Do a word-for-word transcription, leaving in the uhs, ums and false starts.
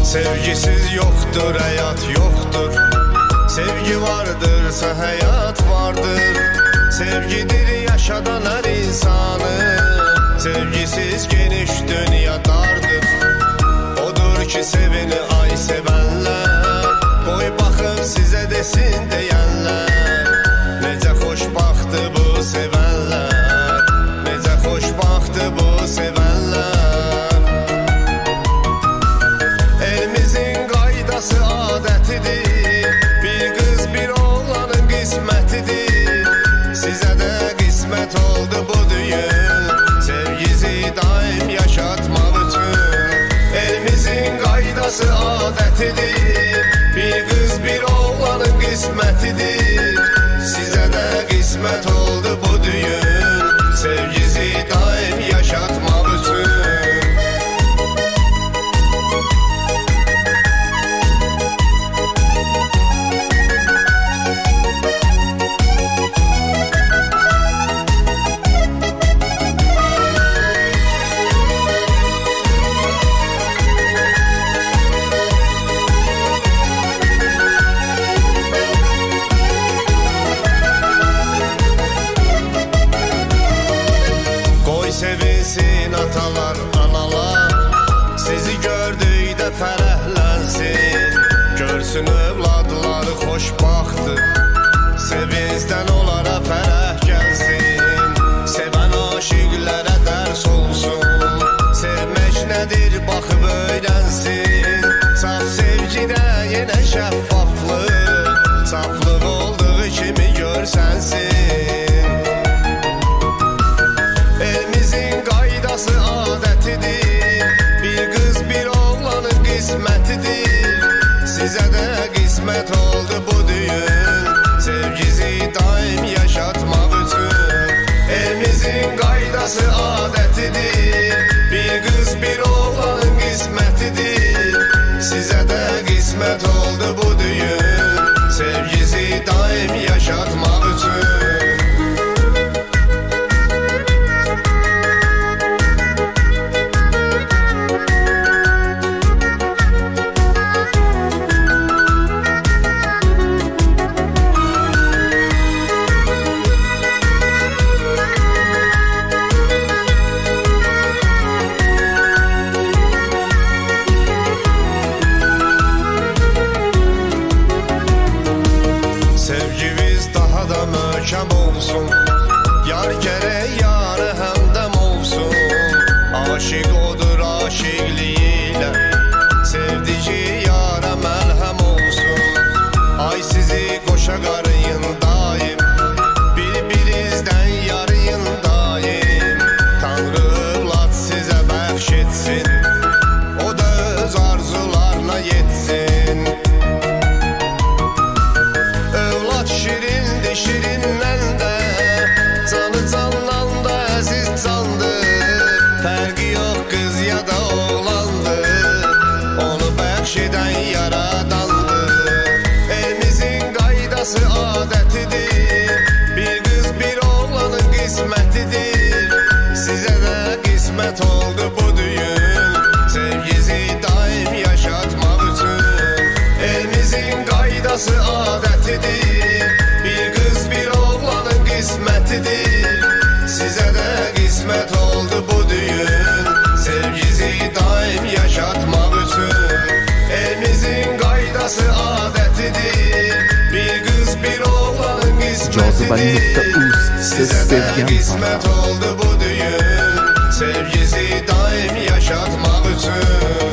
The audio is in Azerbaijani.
Sevgisiz yoktur, hayat yoktur. Sevgi vardırsa hayat vardır. Sevgidir yaşadan her insanı. Sevgisiz geniş dünya dardır. Odur ki sevini ay sevenler. Boy bakıp size desin diyenler. Nece xoşbaxtı bu sevenler. Nece xoşbaxtı bu sevenler. Elimizin qaydası adətidir. Bir qız bir oğlanın qismətidir. Sizə də qismət oldu bu düyün. Sevgisi daim yaşatmaq üçün. Elimizin qaydası adətidir. Bir qız bir oğlanın qismətidir. Sizə də qismət oldu bu düyün. Sevgisi daim yaşatmaq üçün. Sevinsin atalar, analar. Sizi gördükdə fərəhlənsin. Görsün övladları xoşbaxtdır. Sevincdən onlara fərəh gəlsin. Sevən aşiqlərə dərs olsun. Sevmək nədir baxıb öyrənsin. Saf sevgidə yenə şəffaflıq. Saflıq olduğu kimi görsənsin. Qaydası adətidir. Bir qız bir oğlanın qismətidir. Sizə də qismət oldu bu düyün. Sevgisi daim yaşatmaq üçün. Elimizin qaydası adətidir. Bir qız bir oğlanın qismətidir. Sizə də qismət oldu bu düyün. Sevgisi daim yaşatmaq üçün. Olsun. Yar gərək yarı həmdəm olsun. Aşiq odur aşiqliyilə. Sevdici yara məlhəm olsun. Ay sizi qoşa qarıyın daim. Bir-birinizdən yarıyın daim. Tanrı övlad sizə bəxş etsin. O da öz arzularına yetsin. Övlad şirindir, şirindən də. Canı candan da əziz candır. Fərqi yox qız ya da oğlandır. Onu bəxş edən yaradandır. Elimizin qaydası adətidir. Bir qız bir oğlanın qismətidir. Sizə də qismət oldu bu düyün. Sevgisi daim yaşatmaq üçün. Elimizin qaydası adətidir. Bir qız bir oğlanın qismətidir. Sizə də qismət oldu bu düyün. Sevgisi daim yaşatmaq üçün. Elimizin qaydası adətidir. Bir qız bir oğlanın qismətidir. Sizə də qismət oldu bu düyün. Sevgisi daim yaşatmaq üçün.